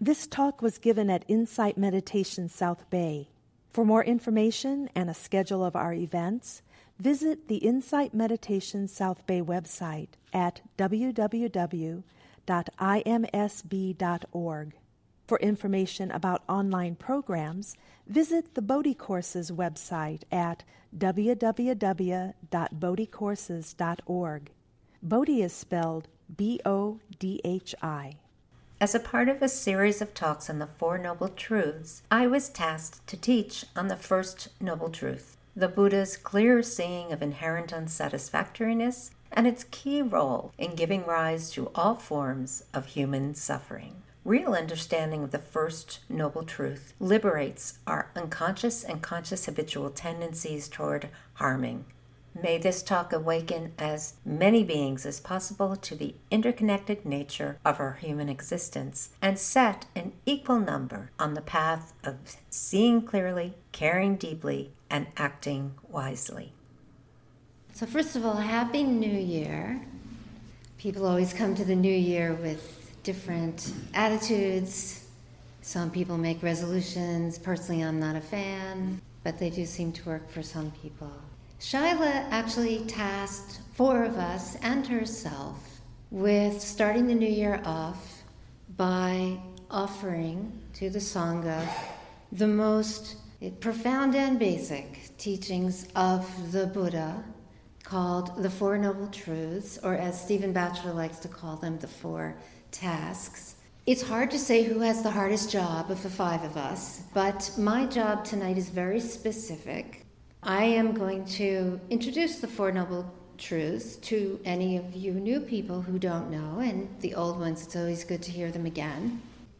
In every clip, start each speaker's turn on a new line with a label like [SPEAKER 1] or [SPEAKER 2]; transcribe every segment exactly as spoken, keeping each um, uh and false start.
[SPEAKER 1] This talk was given at Insight Meditation South Bay. For more information and a schedule of our events, visit the Insight Meditation South Bay website at w w w dot i m s b dot org. For information about online programs, visit the Bodhi Courses website at w w w dot bodhi courses dot org. Bodhi is spelled B O D H I.
[SPEAKER 2] As a part of a series of talks on the Four Noble Truths, I was tasked to teach on the first Noble Truth, the Buddha's clear seeing of inherent unsatisfactoriness and its key role in giving rise to all forms of human suffering. Real understanding of the first Noble Truth liberates our unconscious and conscious habitual tendencies toward harming. May this talk awaken as many beings as possible to the interconnected nature of our human existence and set an equal number on the path of seeing clearly, caring deeply, and acting wisely.
[SPEAKER 3] So first of all, Happy New Year. People always come to the New Year with different attitudes. Some people make resolutions. Personally, I'm not a fan, but they do seem to work for some people. Shaila actually tasked four of us and herself with starting the new year off by offering to the Sangha the most profound and basic teachings of the Buddha, called the Four Noble Truths, or as Stephen Batchelor likes to call them, the Four Tasks. It's hard to say who has the hardest job of the five of us, but my job tonight is very specific. I am going to introduce the Four Noble Truths to any of you new people who don't know, and the old ones, it's always good to hear them again.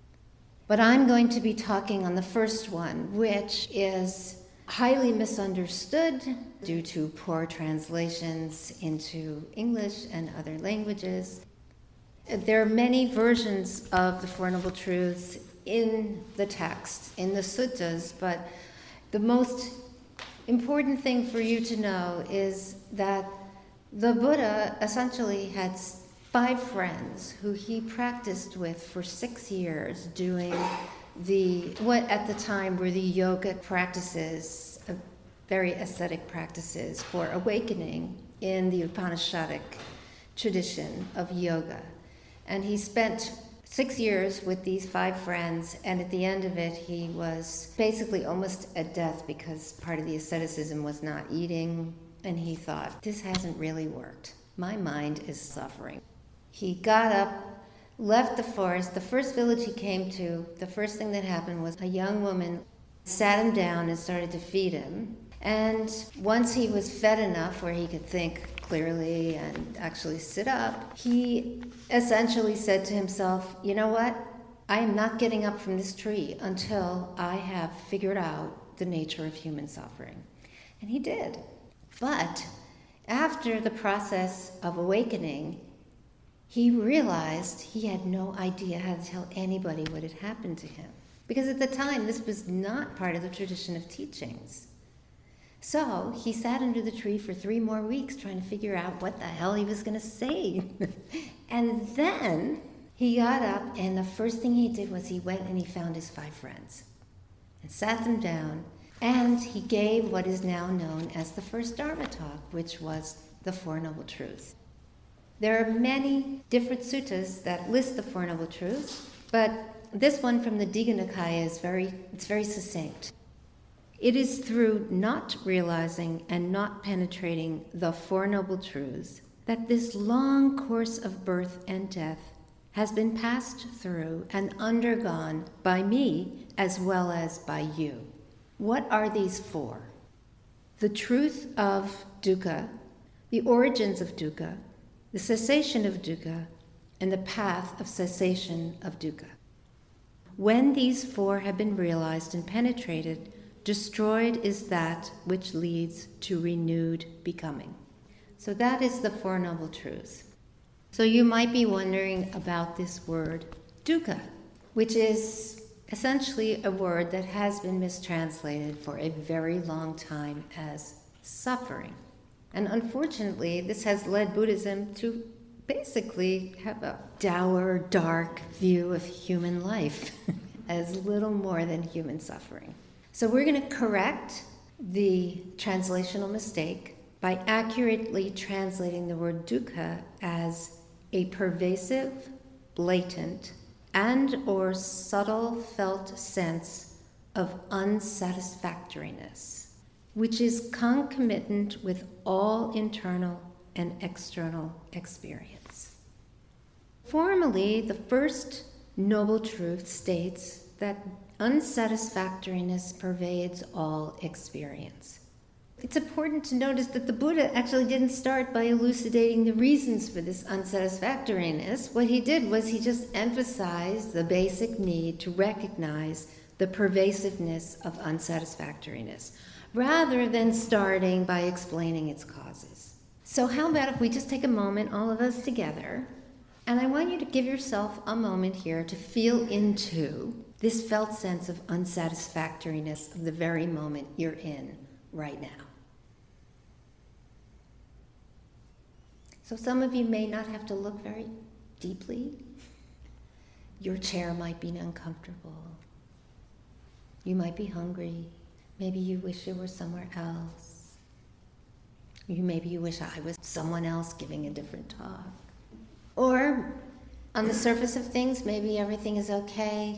[SPEAKER 3] But I'm going to be talking on the first one, which is highly misunderstood due to poor translations into English and other languages. There are many versions of the Four Noble Truths in the text, in the suttas, but the most important thing for you to know is that the Buddha essentially had five friends who he practiced with for six years doing the, what at the time were the yoga practices, uh, very ascetic practices for awakening in the Upanishadic tradition of yoga. And he spent six years with these five friends, and at the end of it, he was basically almost at death because part of the asceticism was not eating, and he thought, this hasn't really worked. My mind is suffering. He got up, left the forest. The first village he came to, the first thing that happened was a young woman sat him down and started to feed him. And once he was fed enough where he could think clearly and actually sit up, he essentially said to himself, you know what? I am not getting up from this tree until I have figured out the nature of human suffering. And he did. But after the process of awakening, he realized he had no idea how to tell anybody what had happened to him. Because at the time, this was not part of the tradition of teachings. So he sat under the tree for three more weeks trying to figure out what the hell he was going to say. And then he got up, and the first thing he did was he went and he found his five friends and sat them down, and he gave what is now known as the first Dharma talk, which was the Four Noble Truths. There are many different suttas that list the Four Noble Truths, but this one from the Digha Nikaya is very, it's very succinct. It is through not realizing and not penetrating the Four Noble Truths that this long course of birth and death has been passed through and undergone by me as well as by you. What are these four? The truth of dukkha, the origins of dukkha, the cessation of dukkha, and the path of cessation of dukkha. When these four have been realized and penetrated, destroyed is that which leads to renewed becoming. So that is the Four Noble Truths. So you might be wondering about this word, dukkha, which is essentially a word that has been mistranslated for a very long time as suffering. And unfortunately, this has led Buddhism to basically have a dour, dark view of human life as little more than human suffering. So we're going to correct the translational mistake by accurately translating the word dukkha as a pervasive, blatant, and or subtle felt sense of unsatisfactoriness, which is concomitant with all internal and external experience. Formally, the first noble truth states that unsatisfactoriness pervades all experience. It's important to notice that the Buddha actually didn't start by elucidating the reasons for this unsatisfactoriness. What he did was he just emphasized the basic need to recognize the pervasiveness of unsatisfactoriness, rather than starting by explaining its causes. So how about if we just take a moment, all of us together, and I want you to give yourself a moment here to feel into this felt sense of unsatisfactoriness of the very moment you're in right now. So some of you may not have to look very deeply. Your chair might be uncomfortable. You might be hungry. Maybe you wish you were somewhere else. You maybe you wish I was someone else giving a different talk. Or on the surface of things, maybe everything is okay,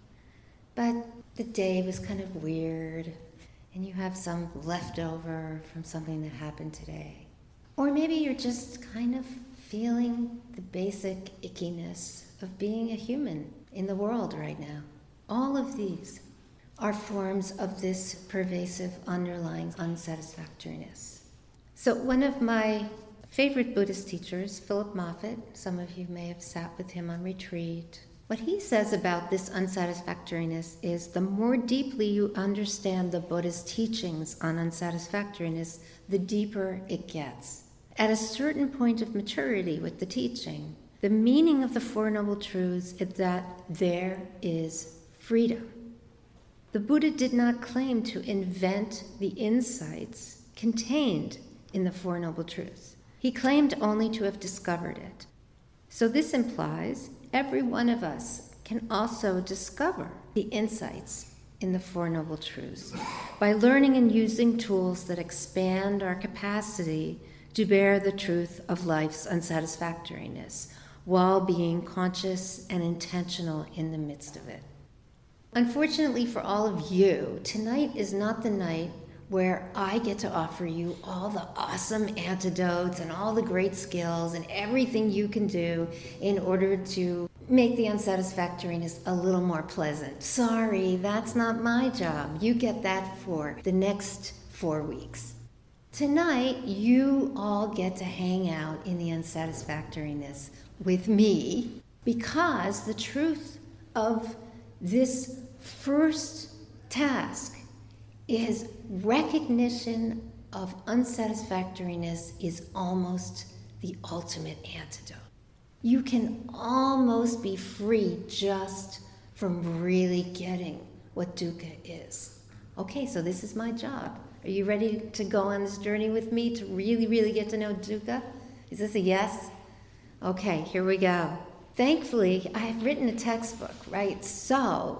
[SPEAKER 3] but the day was kind of weird, and you have some leftover from something that happened today. Or maybe you're just kind of feeling the basic ickiness of being a human in the world right now. All of these are forms of this pervasive underlying unsatisfactoriness. So one of my favorite Buddhist teachers, Philip Moffitt, some of you may have sat with him on retreat. What he says about this unsatisfactoriness is the more deeply you understand the Buddha's teachings on unsatisfactoriness, the deeper it gets. At a certain point of maturity with the teaching, the meaning of the Four Noble Truths is that there is freedom. The Buddha did not claim to invent the insights contained in the Four Noble Truths. He claimed only to have discovered it. So this implies every one of us can also discover the insights in the Four Noble Truths by learning and using tools that expand our capacity to bear the truth of life's unsatisfactoriness while being conscious and intentional in the midst of it. Unfortunately for all of you, tonight is not the night where I get to offer you all the awesome antidotes and all the great skills and everything you can do in order to make the unsatisfactoriness a little more pleasant. Sorry, that's not my job. You get that for the next four weeks. Tonight, you all get to hang out in the unsatisfactoriness with me because the truth of this first task is recognition of unsatisfactoriness is almost the ultimate antidote. You can almost be free just from really getting what dukkha is. Okay, so this is my job. Are you ready to go on this journey with me to really, really get to know dukkha? Is this a yes? Okay, here we go. Thankfully, I have written a textbook, right? So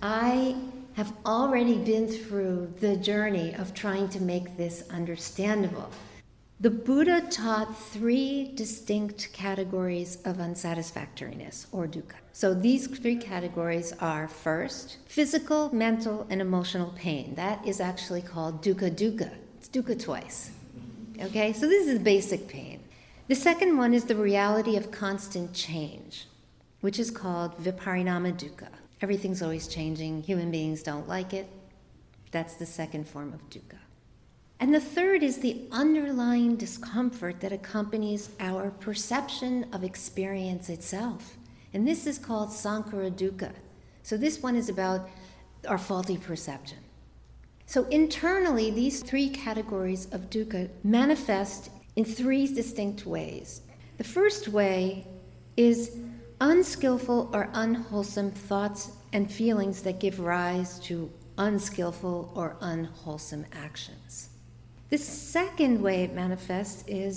[SPEAKER 3] I have already been through the journey of trying to make this understandable. The Buddha taught three distinct categories of unsatisfactoriness, or dukkha. So these three categories are, first, physical, mental, and emotional pain. That is actually called dukkha dukkha. It's dukkha twice. Okay, so this is basic pain. The second one is the reality of constant change, which is called viparinama dukkha. Everything's always changing. Human beings don't like it. That's the second form of dukkha. And the third is the underlying discomfort that accompanies our perception of experience itself. And this is called sankhara dukkha. So this one is about our faulty perception. So internally, these three categories of dukkha manifest in three distinct ways. The first way is unskillful or unwholesome thoughts and feelings that give rise to unskillful or unwholesome actions. The second way it manifests is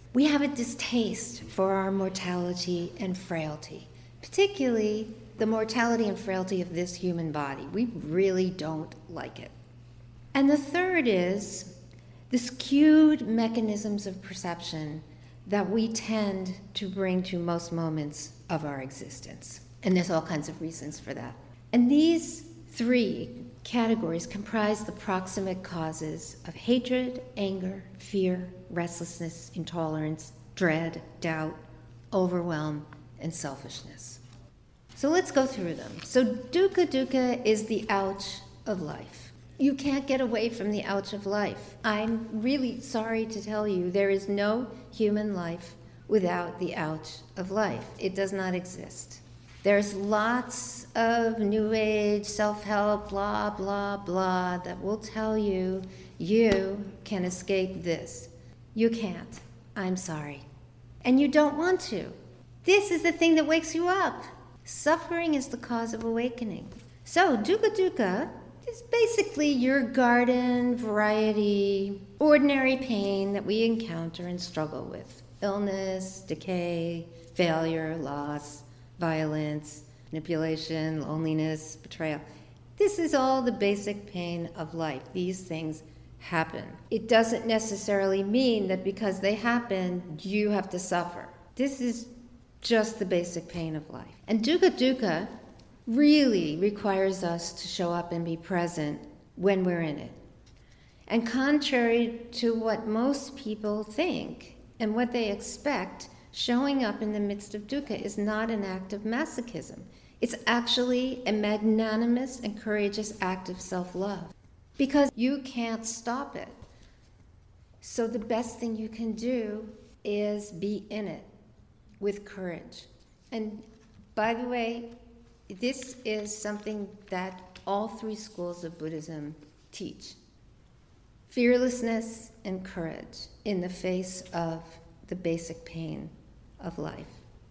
[SPEAKER 3] We have a distaste for our mortality and frailty, particularly the mortality and frailty of this human body. We really don't like it. And the third is the skewed mechanisms of perception that we tend to bring to most moments of our existence. And there's all kinds of reasons for that. And these three categories comprise the proximate causes of hatred, anger, fear, restlessness, intolerance, dread, doubt, overwhelm, and selfishness. So let's go through them. So dukkha dukkha is the ouch of life. You can't get away from the ouch of life. I'm really sorry to tell you, there is no human life without the ouch of life. It does not exist. There's lots of New Age, self-help, blah, blah, blah, that will tell you you can escape this. You can't. I'm sorry. And you don't want to. This is the thing that wakes you up. Suffering is the cause of awakening. So dukkha dukkha is basically your garden variety, ordinary pain that we encounter and struggle with. Illness, decay, failure, loss, violence, manipulation, loneliness, betrayal. This is all the basic pain of life. These things happen. It doesn't necessarily mean that because they happen, you have to suffer. This is just the basic pain of life. And dukkha dukkha really requires us to show up and be present when we're in it. And contrary to what most people think and what they expect, showing up in the midst of dukkha is not an act of masochism. It's actually a magnanimous and courageous act of self-love, because you can't stop it. So the best thing you can do is be in it with courage. And by the way, this is something that all three schools of Buddhism teach. Fearlessness and courage in the face of the basic pain of life.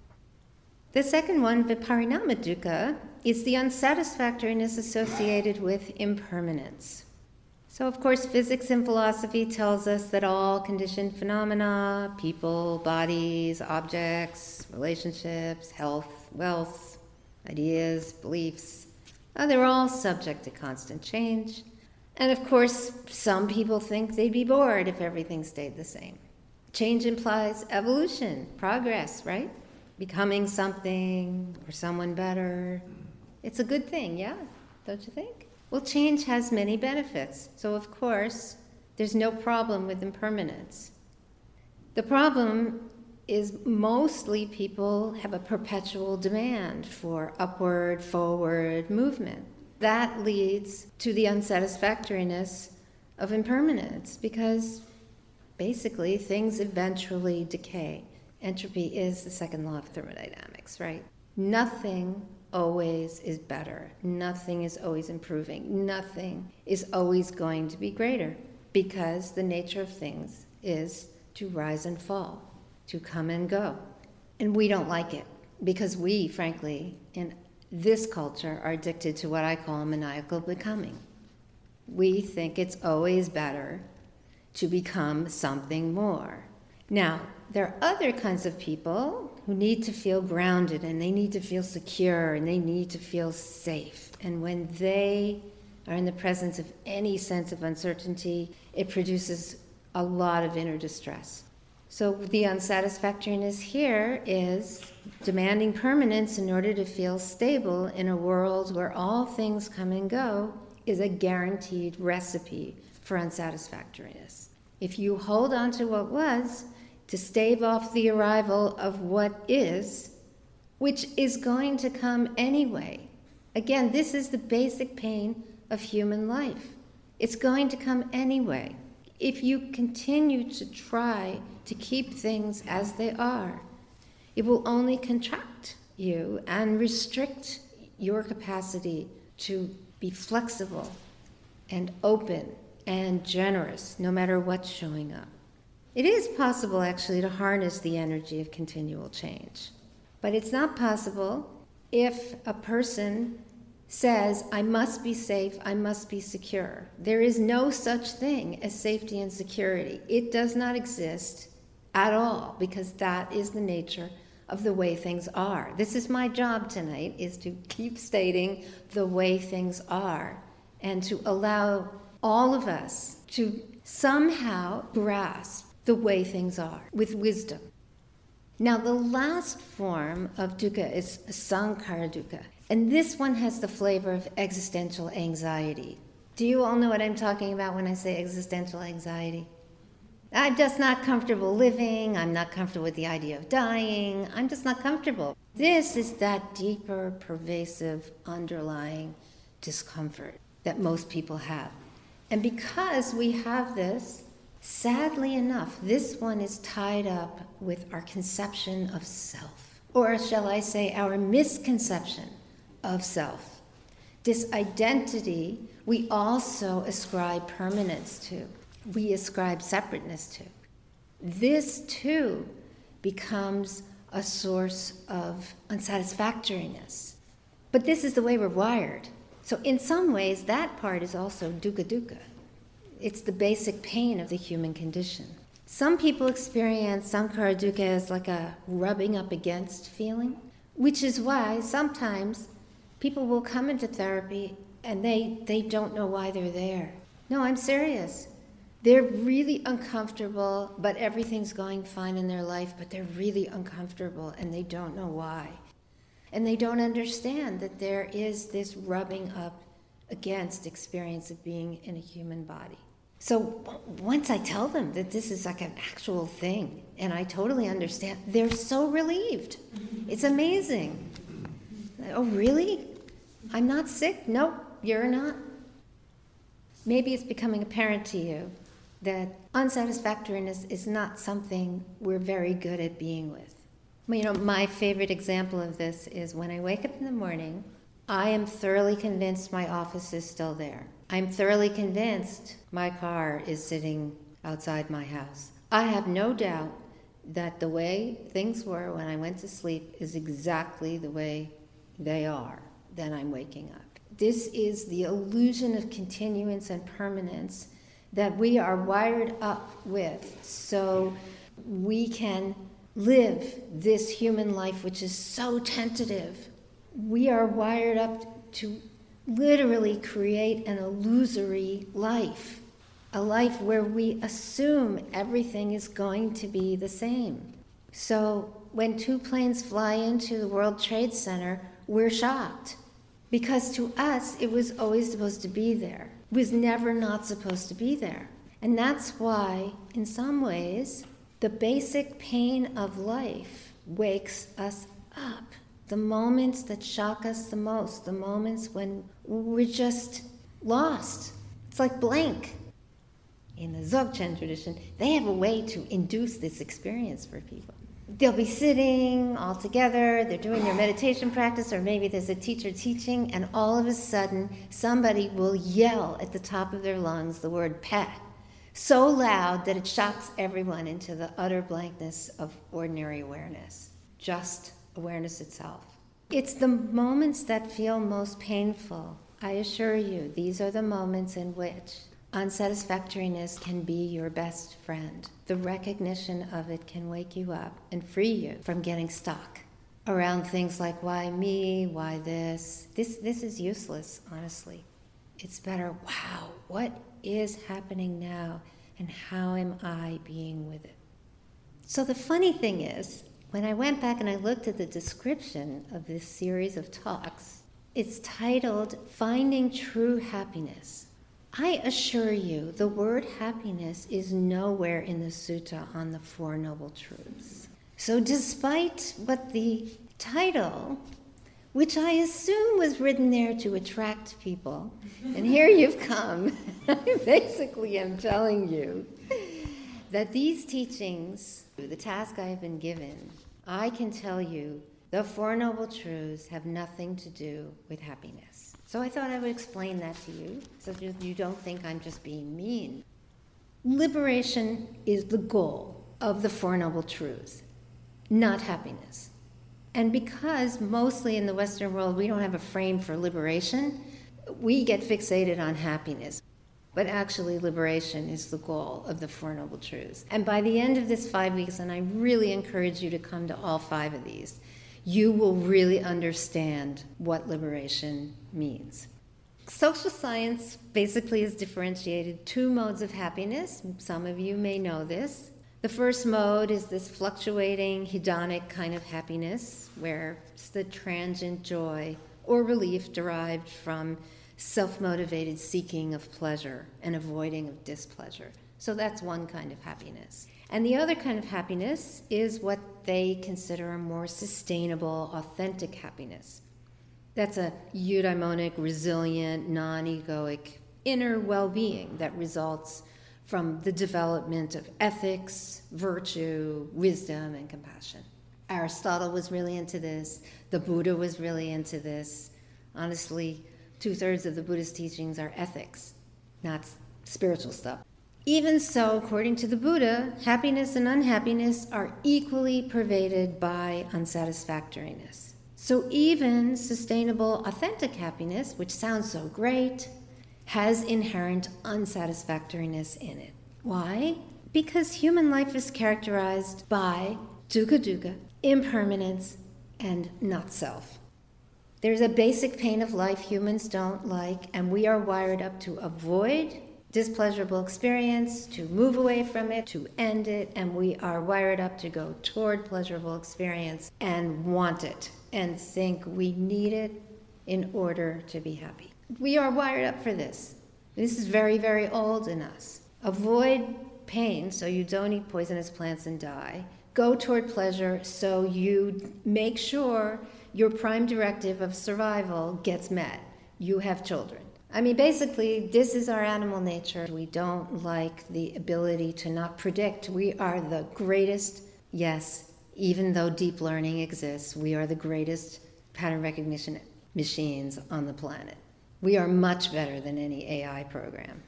[SPEAKER 3] The second one, viparinama dukkha, is the unsatisfactoriness associated with impermanence. So, of course, physics and philosophy tells us that all conditioned phenomena, people, bodies, objects, relationships, health, wealth, ideas, beliefs, uh, they're all subject to constant change. And of course, some people think they'd be bored if everything stayed the same. Change implies evolution, progress, right? Becoming something or someone better. It's a good thing, yeah? Don't you think? Well, change has many benefits. So, of course, there's no problem with impermanence. The problem is mostly people have a perpetual demand for upward, forward movement. That leads to the unsatisfactoriness of impermanence, because basically things eventually decay. Entropy is the second law of thermodynamics, right? Nothing always is better. Nothing is always improving. Nothing is always going to be greater, because the nature of things is to rise and fall, to come and go. And we don't like it, because we, frankly, in this culture are addicted to what I call maniacal becoming. We think it's always better to become something more. Now, there are other kinds of people who need to feel grounded, and they need to feel secure, and they need to feel safe. And when they are in the presence of any sense of uncertainty, it produces a lot of inner distress. So the unsatisfactoriness here is demanding permanence in order to feel stable in a world where all things come and go is a guaranteed recipe for unsatisfactoriness. If you hold on to what was, to stave off the arrival of what is, which is going to come anyway. Again, this is the basic pain of human life. It's going to come anyway. If you continue to try to keep things as they are, it will only contract you and restrict your capacity to be flexible and open and generous, no matter what's showing up. It is possible, actually, to harness the energy of continual change. But it's not possible if a person says, I must be safe, I must be secure. There is no such thing as safety and security. It does not exist at all, because that is the nature of the way things are. This is my job tonight, is to keep stating the way things are and to allow all of us to somehow grasp the way things are with wisdom. Now, the last form of dukkha is sankhara dukkha, and this one has the flavor of existential anxiety. Do you all know what I'm talking about when I say existential anxiety? I'm just not comfortable living, I'm not comfortable with the idea of dying, I'm just not comfortable. This is that deeper, pervasive, underlying discomfort that most people have. And because we have this, sadly enough, this one is tied up with our conception of self, or shall I say, our misconception of self. This identity we also ascribe permanence to. We ascribe separateness to. This, too, becomes a source of unsatisfactoriness. But this is the way we're wired. So in some ways, that part is also dukkha dukkha. It's the basic pain of the human condition. Some people experience sankhara dukkha as like a rubbing up against feeling, which is why sometimes people will come into therapy and they, they don't know why they're there. No, I'm serious. They're really uncomfortable, but everything's going fine in their life, but they're really uncomfortable and they don't know why. And they don't understand that there is this rubbing up against experience of being in a human body. So once I tell them that this is like an actual thing, and I totally understand, they're so relieved. It's amazing. Oh, really? I'm not sick? Nope, you're not. Maybe it's becoming apparent to you that unsatisfactoriness is not something we're very good at being with. You know, my favorite example of this is when I wake up in the morning, I am thoroughly convinced my office is still there. I'm thoroughly convinced my car is sitting outside my house. I have no doubt that the way things were when I went to sleep is exactly the way they are then I'm waking up. This is the illusion of continuance and permanence that we are wired up with, so we can live this human life which is so tentative. We are wired up to literally create an illusory life, a life where we assume everything is going to be the same. So when two planes fly into the World Trade Center, we're shocked, because to us it was always supposed to be there. It was never not supposed to be there. And that's why, in some ways, the basic pain of life wakes us up. The moments that shock us the most, the moments when we're just lost. It's like blank. In the Dzogchen tradition, they have a way to induce this experience for people. They'll be sitting all together, they're doing their meditation practice, or maybe there's a teacher teaching, and all of a sudden somebody will yell at the top of their lungs the word "pet," so loud that it shocks everyone into the utter blankness of ordinary awareness, just awareness itself. It's the moments that feel most painful. I assure you, these are the moments in which unsatisfactoriness can be your best friend. The recognition of it can wake you up and free you from getting stuck around things like, why me, why this? This, this is useless, honestly. It's better, wow, what is happening now, and how am I being with it? So the funny thing is, when I went back and I looked at the description of this series of talks, it's titled Finding True Happiness. I assure you, the word happiness is nowhere in the sutta on the Four Noble Truths. So despite what the title, which I assume was written there to attract people, and here you've come, I basically am telling you that these teachings, the task I have been given, I can tell you the Four Noble Truths have nothing to do with happiness. So I thought I would explain that to you, so you don't think I'm just being mean. Liberation is the goal of the Four Noble Truths, not happiness. And because mostly in the Western world we don't have a frame for liberation, we get fixated on happiness. but actually liberation is the goal of the Four Noble Truths. And by the end of this five weeks, and I really encourage you to come to all five of these, you will really understand what liberation means. Social science basically has differentiated two modes of happiness. Some of you may know this. The first mode is this fluctuating, hedonic kind of happiness, where it's the transient joy or relief derived from self-motivated seeking of pleasure and avoiding of displeasure. So that's one kind of happiness. And the other kind of happiness is what they consider a more sustainable, authentic happiness. That's a eudaimonic, resilient, non-egoic inner well-being that results from the development of ethics, virtue, wisdom, and compassion. Aristotle was really into this. The Buddha was really into this. Honestly, two-thirds of the Buddhist teachings are ethics, not spiritual stuff. Even so, according to the Buddha, happiness and unhappiness are equally pervaded by unsatisfactoriness. So even sustainable, authentic happiness, which sounds so great, has inherent unsatisfactoriness in it. Why? Because human life is characterized by dukkha dukkha, impermanence, and not self. There's a basic pain of life humans don't like, and we are wired up to avoid displeasurable experience, to move away from it, to end it, and we are wired up to go toward pleasurable experience and want it and think we need it in order to be happy. We are wired up for this. This is very, very old in us. Avoid pain so you don't eat poisonous plants and die. Go toward pleasure so you make sure your prime directive of survival gets met. You have children. I mean, basically, this is our animal nature. We don't like the ability to not predict. We are the greatest, yes, even though deep learning exists, we are the greatest pattern recognition machines on the planet. We are much better than any A I program.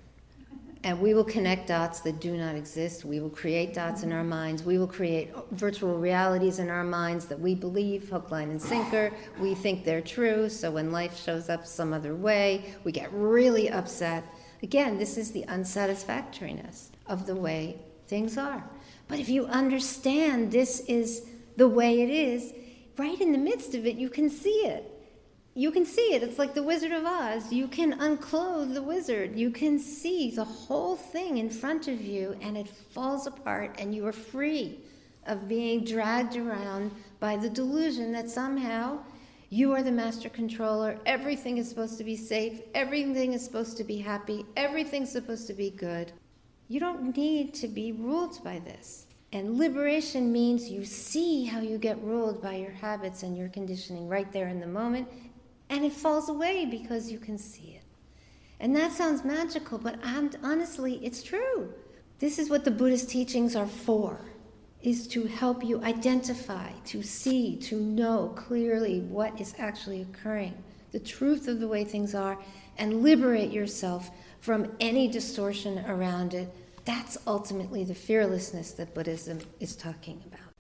[SPEAKER 3] And we will connect dots that do not exist. We will create dots in our minds. We will create virtual realities in our minds that we believe, hook, line, and sinker. We think they're true, so when life shows up some other way, we get really upset. Again, this is the unsatisfactoriness of the way things are. But if you understand this is the way it is, right in the midst of it, you can see it. You can see it. It's like the Wizard of Oz. You can unclothe the wizard. You can see the whole thing in front of you, and it falls apart, and you are free of being dragged around by the delusion that somehow you are the master controller. Everything is supposed to be safe. Everything is supposed to be happy. Everything's supposed to be good. You don't need to be ruled by this. And liberation means you see how you get ruled by your habits and your conditioning right there in the moment, and it falls away because you can see it. And that sounds magical, but honestly, it's true. This is what the Buddhist teachings are for, is to help you identify, to see, to know clearly what is actually occurring, the truth of the way things are, and liberate yourself from any distortion around it. That's ultimately the fearlessness that Buddhism is talking about.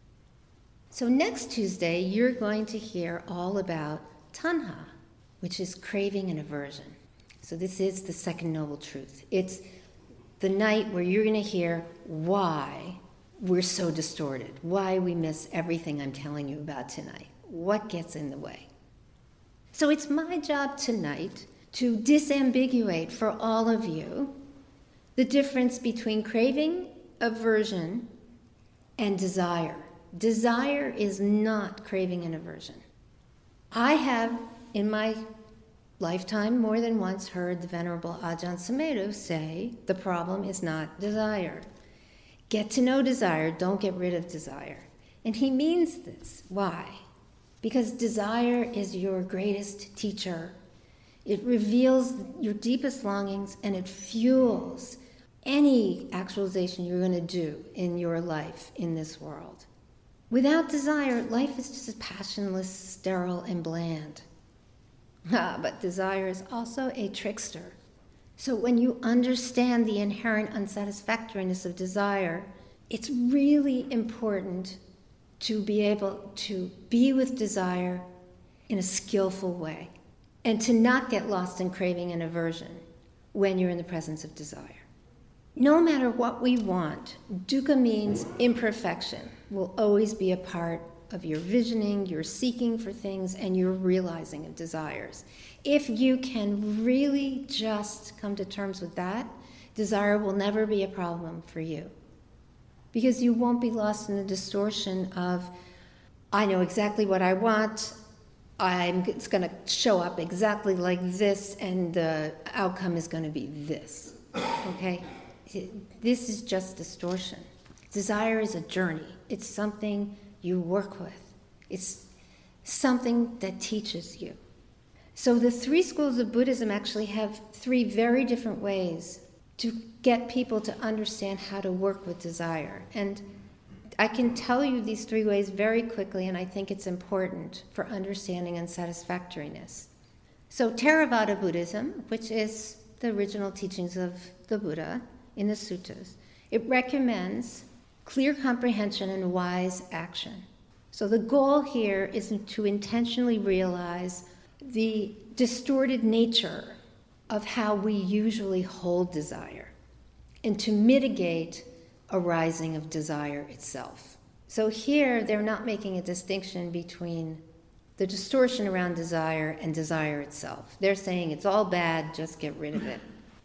[SPEAKER 3] So next Tuesday, you're going to hear all about tanha, which is craving and aversion. So this is the second noble truth. It's the night where you're going to hear why we're so distorted, why we miss everything I'm telling you about tonight, what gets in the way. So it's my job tonight to disambiguate for all of you the difference between craving, aversion, and desire. Desire is not craving and aversion. I have, in my lifetime, more than once heard the Venerable Ajahn Sumedho say, the problem is not desire. Get to know desire, don't get rid of desire. And he means this. Why? Because desire is your greatest teacher. It reveals your deepest longings, and it fuels any actualization you're going to do in your life in this world. Without desire, life is just passionless, sterile, and bland. Ah, but desire is also a trickster. So when you understand the inherent unsatisfactoriness of desire, it's really important to be able to be with desire in a skillful way and to not get lost in craving and aversion. when you're in the presence of desire. No matter what we want, dukkha means imperfection will always be a part of your visioning, your seeking for things, and your realizing of desires. If you can really just come to terms with that, desire will never be a problem for you. Because you won't be lost in the distortion of, I know exactly what I want, I'm, it's going to show up exactly like this, and the outcome is going to be this. Okay? This is just distortion. Desire is a journey. It's something you work with. It's something that teaches you. So the three schools of Buddhism actually have three very different ways to get people to understand how to work with desire. And I can tell you these three ways very quickly, and I think it's important for understanding unsatisfactoriness. So Theravada Buddhism, which is the original teachings of the Buddha in the suttas, it recommends clear comprehension and wise action. So the goal here is to intentionally realize the distorted nature of how we usually hold desire and to mitigate arising of desire itself. So here they're not making a distinction between the distortion around desire and desire itself. They're saying it's all bad, just get rid of it.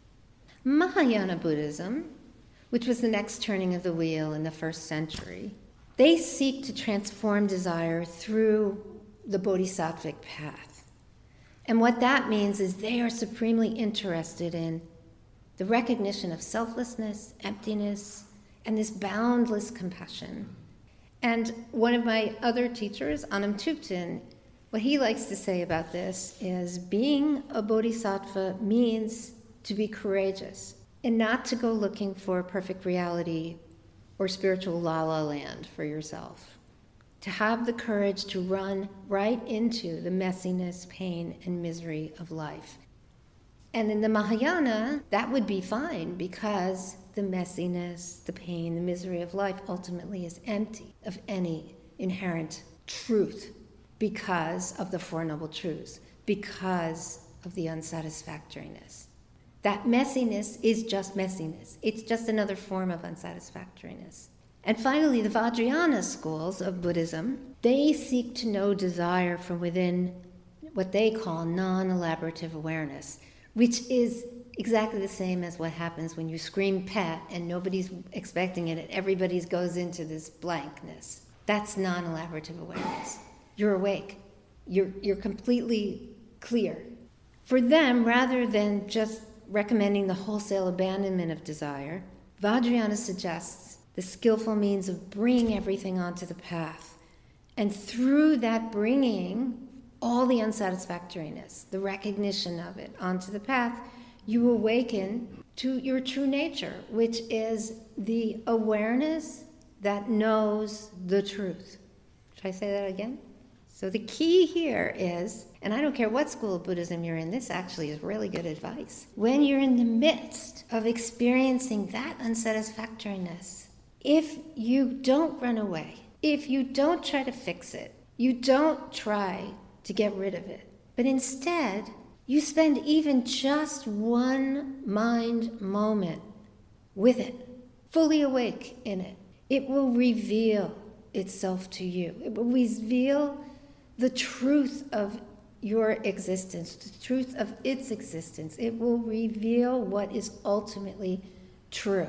[SPEAKER 3] Mahayana Buddhism, which was the next turning of the wheel in the first century, they seek to transform desire through the bodhisattvic path. And what that means is they are supremely interested in the recognition of selflessness, emptiness, and this boundless compassion. And one of my other teachers, Anam Thupten, what he likes to say about this is being a bodhisattva means to be courageous and not to go looking for perfect reality or spiritual la-la land for yourself. To have the courage to run right into the messiness, pain, and misery of life. And in the Mahayana, that would be fine because the messiness, the pain, the misery of life ultimately is empty of any inherent truth because of the Four Noble Truths, because of the unsatisfactoriness. That messiness is just messiness. It's just another form of unsatisfactoriness. And finally, the Vajrayana schools of Buddhism, they seek to know desire from within what they call non-elaborative awareness, which is exactly the same as what happens when you scream pet and nobody's expecting it and everybody goes into this blankness. That's non-elaborative awareness. You're awake. You're, you're completely clear. For them, rather than just recommending the wholesale abandonment of desire, Vajrayana suggests the skillful means of bringing everything onto the path. And through that bringing all the unsatisfactoriness, the recognition of it onto the path, you awaken to your true nature, which is the awareness that knows the truth. Should I say that again? So the key here is, and I don't care what school of Buddhism you're in, this actually is really good advice. When you're in the midst of experiencing that unsatisfactoriness, if you don't run away, if you don't try to fix it, you don't try to get rid of it, but instead you spend even just one mind moment with it, fully awake in it, it will reveal itself to you. It will reveal the truth of your existence, the truth of its existence. It will reveal what is ultimately true.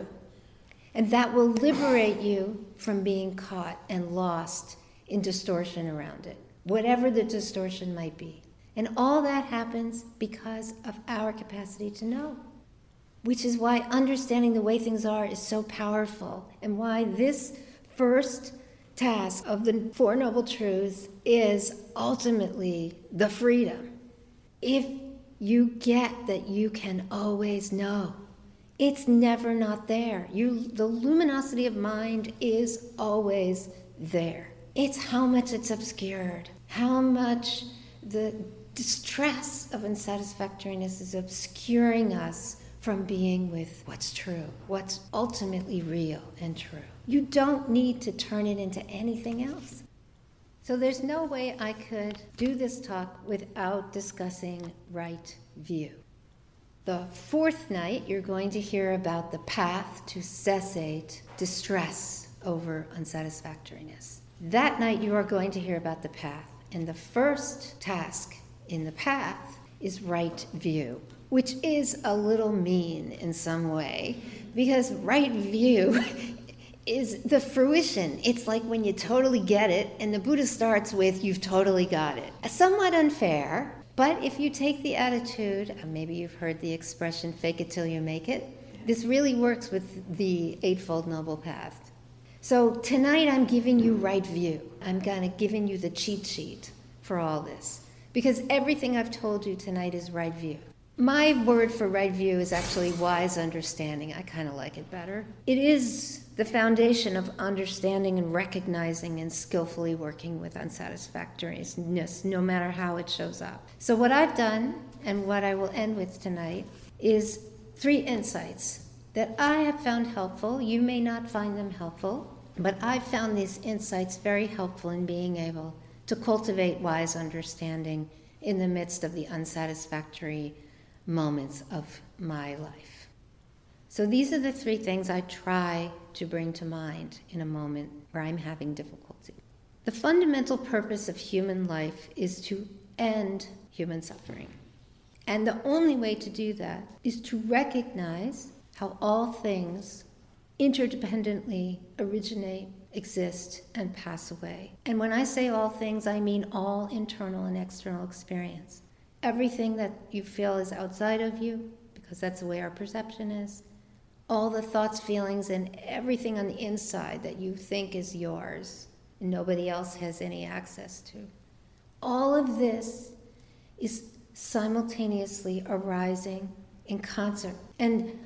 [SPEAKER 3] And that will liberate you from being caught and lost in distortion around it, whatever the distortion might be. And all that happens because of our capacity to know, which is why understanding the way things are is so powerful, and why this first task of the Four Noble Truths is ultimately the freedom. If you get that you can always know, it's never not there. You, the luminosity of mind is always there. It's how much it's obscured, how much the distress of unsatisfactoriness is obscuring us from being with what's true, what's ultimately real and true. You don't need to turn it into anything else. So there's no way I could do this talk without discussing right view. The fourth night, you're going to hear about the path to cessate distress over unsatisfactoriness. That night, you are going to hear about the path. And the first task in the path is right view, which is a little mean in some way, because right view is the fruition. It's like when you totally get it, and the Buddha starts with, you've totally got it. Somewhat unfair, but if you take the attitude, and maybe you've heard the expression, fake it till you make it, this really works with the Eightfold Noble Path. So tonight I'm giving you right view. I'm kind of giving you the cheat sheet for all this, because everything I've told you tonight is right view. My word for right view is actually wise understanding. I kind of like it better. It is the foundation of understanding and recognizing and skillfully working with unsatisfactoriness, no matter how it shows up. So what I've done, and what I will end with tonight, is three insights that I have found helpful. You may not find them helpful, but I've found these insights very helpful in being able to cultivate wise understanding in the midst of the unsatisfactory moments of my life. So these are the three things I try to bring to mind in a moment where I'm having difficulty. The fundamental purpose of human life is to end human suffering. And the only way to do that is to recognize how all things interdependently originate, exist, and pass away. And when I say all things, I mean all internal and external experience. Everything that you feel is outside of you, because that's the way our perception is. All the thoughts, feelings, and everything on the inside that you think is yours and nobody else has any access to. All of this is simultaneously arising in concert. And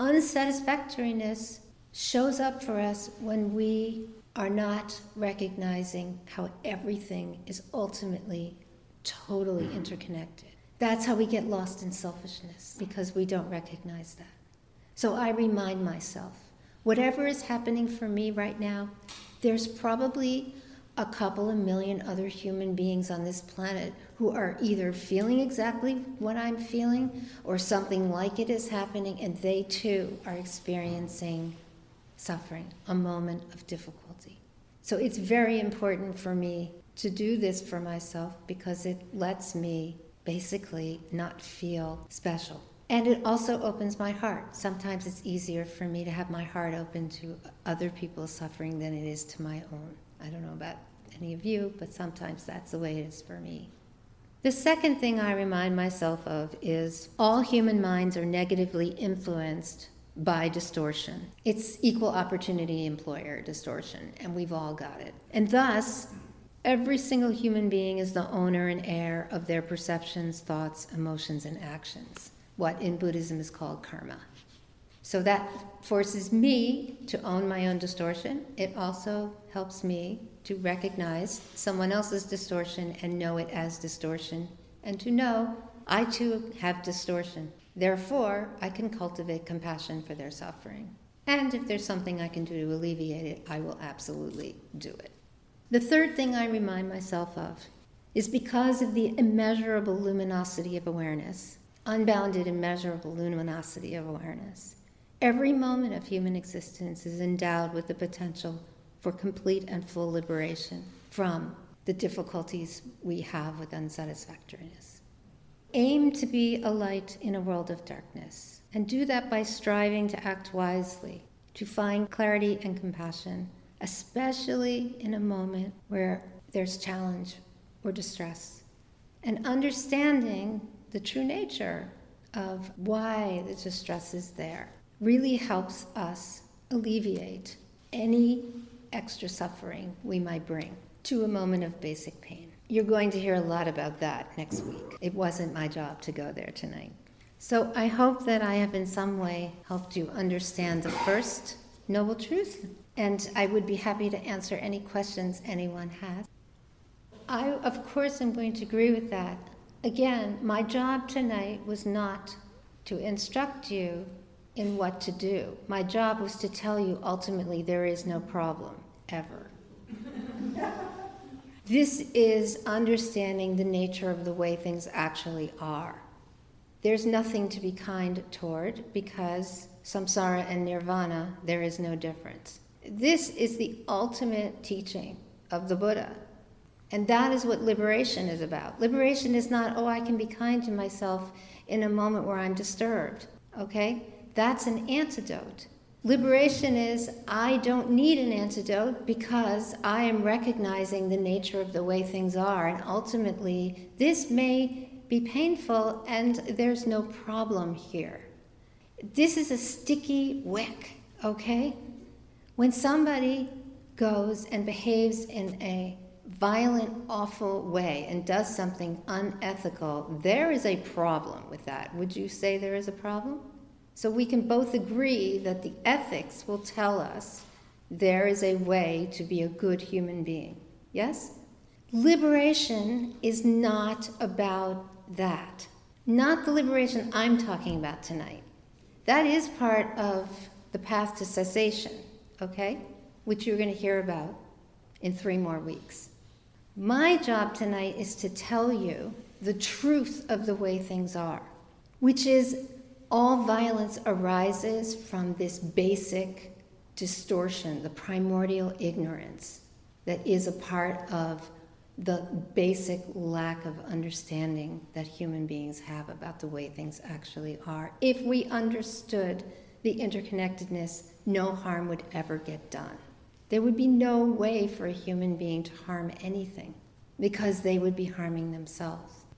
[SPEAKER 3] unsatisfactoriness shows up for us when we are not recognizing how everything is ultimately totally interconnected. That's how we get lost in selfishness, because we don't recognize that. So I remind myself, whatever is happening for me right now, there's probably a couple of million other human beings on this planet who are either feeling exactly what I'm feeling or something like it is happening, and they too are experiencing suffering, a moment of difficulty. So it's very important for me to do this for myself, because it lets me basically not feel special. And it also opens my heart. Sometimes it's easier for me to have my heart open to other people's suffering than it is to my own. I don't know about any of you, but sometimes that's the way it is for me. The second thing I remind myself of is all human minds are negatively influenced by distortion. It's equal opportunity employer distortion, and we've all got it. And thus, every single human being is the owner and heir of their perceptions, thoughts, emotions, and actions, what in Buddhism is called karma. So that forces me to own my own distortion. It also helps me to recognize someone else's distortion and know it as distortion, and to know I too have distortion. Therefore, I can cultivate compassion for their suffering. And if there's something I can do to alleviate it, I will absolutely do it. The third thing I remind myself of is because of the immeasurable luminosity of awareness, unbounded, immeasurable luminosity of awareness, every moment of human existence is endowed with the potential for complete and full liberation from the difficulties we have with unsatisfactoriness. Aim to be a light in a world of darkness, and do that by striving to act wisely, to find clarity and compassion, especially in a moment where there's challenge or distress, and understanding the true nature of why the distress is there really helps us alleviate any extra suffering we might bring to a moment of basic pain. You're going to hear a lot about that next week. It wasn't my job to go there tonight. So I hope that I have in some way helped you understand the first noble truth, and I would be happy to answer any questions anyone has. I, of course, am going to agree with that. Again, my job tonight was not to instruct you in what to do. My job was to tell you ultimately there is no problem, ever. This is understanding the nature of the way things actually are. there's nothing to be kind toward, because samsara and nirvana, there is no difference. This is the ultimate teaching of the Buddha. And that is what liberation is about. Liberation is not, oh, I can be kind to myself in a moment where I'm disturbed, okay? That's an antidote. Liberation is, I don't need an antidote because I am recognizing the nature of the way things are, and ultimately this may be painful and there's no problem here. This is a sticky wick, okay? When somebody goes and behaves in a violent, awful way and does something unethical, there is a problem with that. Would you say there is a problem? So we can both agree that the ethics will tell us there is a way to be a good human being. Yes? Liberation is not about that. Not the liberation I'm talking about tonight. That is part of the path to cessation, okay? Which you're going to hear about in three more weeks. My job tonight is to tell you the truth of the way things are, which is all violence arises from this basic distortion, the primordial ignorance that is a part of the basic lack of understanding that human beings have about the way things actually are. If we understood the interconnectedness, no harm would ever get done. There would be no way for a human being to harm anything because they would be harming themselves.